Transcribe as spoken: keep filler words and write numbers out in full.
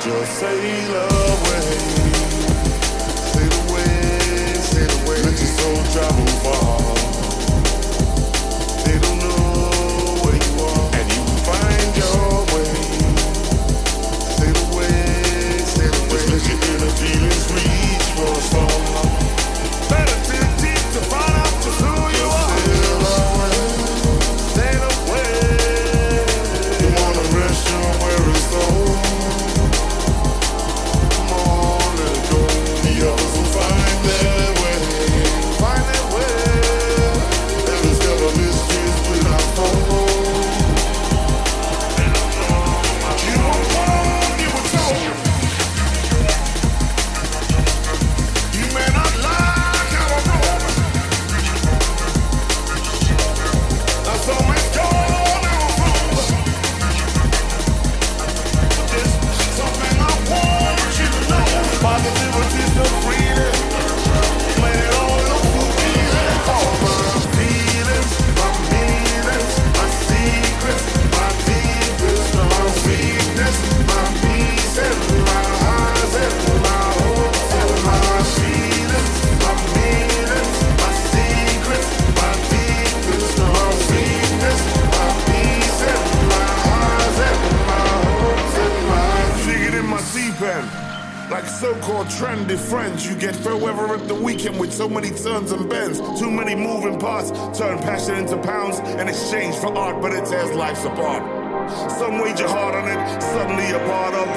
just sail away. Sail away, sail away. Let your soul travel far. They don't know where you are, and you will find your way. Sail away, sail away. Just let your inner feelings reach for a star. Better dig deep to find out just who you are. Sail away, sail away. You wanna rest your weary soul. Come on, let it go. The others will find their way, find their way. And discover mysteries without hope. You were born, you were told. You may not like how I roll. Now so much gone, now I'm home. There's something I want you to know. Positivity's the freedom. Let it all look easy. All my feelings, my meanings, my secrets, my deepest, my weakness, my peace and my highs and my hopes and my feelings, my meanings, my secrets, my deepest, my weakness, my peace and my highs and my hopes and my figured in my C-pen. Like so-called trendy friends, you get fair weather at the weekend with so many turns and bends. Too many moving parts, turn passion into pounds in exchange for art, but it tears life's apart. Some wager hard on it, suddenly a part of